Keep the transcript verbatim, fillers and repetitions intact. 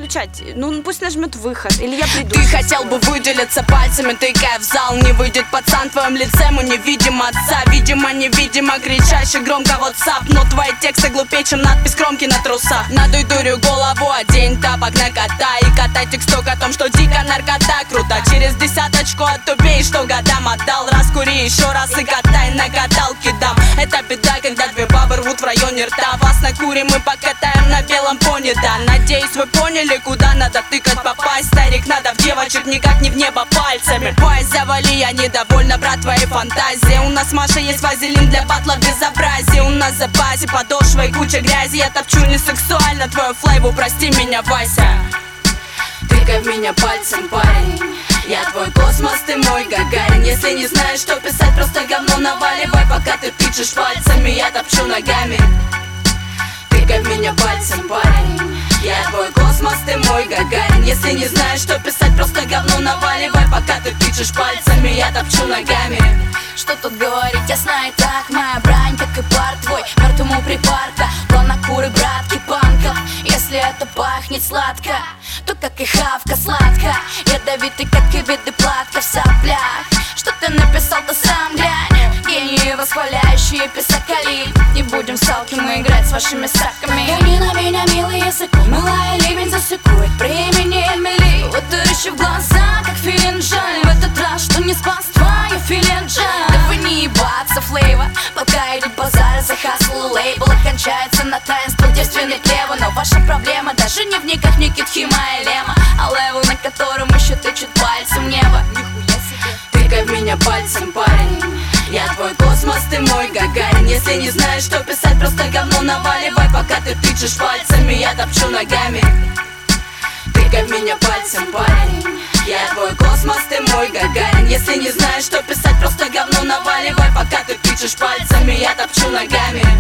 включать? Ну пусть нажмет выход, или я приду. Ты хотел бы выделиться пальцами, тыкая в зал. Не выйдет пацан в твоем лице, ему невидимо отца. Видимо, невидимо, кричащий громко WhatsApp. Но твои тексты глупее, чем надпись кромки на трусах. Надуй дурью голову, одень тапок на кота. И катай тексток о том, что дико наркота круто. Через десяточку оттупей, что годам отдал. Раскури еще раз и катай на каталке дам. Это беда, когда две бабы рвут в районе рта. Вас накурим, мы покатаем на белом пони, да. Надеюсь, вы поняли, куда надо тыкать, попасть. Старик, надо в девочек, никак не в небо пальцами. Пай, завали, я недовольна, брат, твоей фантазии. У нас, Маша, есть вазелин для батла безобразия. У нас в запасе подошва и куча грязи. Я топчу не сексуально твою флейву, прости меня, Вася. Тыкай в меня пальцем, парень. Я твой космос, ты мой Гагарин. Если не знаешь, что писать, просто говно наваливай. Пока ты тычешь пальцами, я топчу ногами. Тыкай в меня пальцем, парень. Я твой космос, ты мой Гагарин. Если не знаешь, что писать, просто говно наваливай. Пока ты тычешь пальцами, я топчу ногами. Что тут говорить, ясно и так. Моя брань, как и пар твой, мертвому припарка. План куры, братки, панков. Если это пахнет сладко, то как и хавка сладко. Ядовитый, как и виды платка в соплях. Что ты написал, то сам глянь. Гении, восхваляющие писакали. Не будем в салки мы играть с вашими саками. Гони на меня милый язык, мылая ливень засекует. Времени мели, утырящий в глаза, как филинжаль. В этот раз, что не спас твою филинжаль. Да вы не ебаться флейва, пока идут базары за хасл лейбл. Кончается на таинство девственных лево. Но ваша проблема даже не в никах, не Китхима и Лема, а левел, на котором еще тычут пальцем небо. Нихуя себе. Тыкай в меня пальцем, парень. Я твой космос, ты мой Гагарин. Если не знаешь, что писать, просто говно наваливай. Пока ты тычешь пальцами, я топчу ногами. Тыкай в меня пальцем, парень. Я твой космос, ты мой Гагарин. Если не знаешь, что писать, просто говно наваливай. Пока ты тычешь пальцами, я топчу ногами.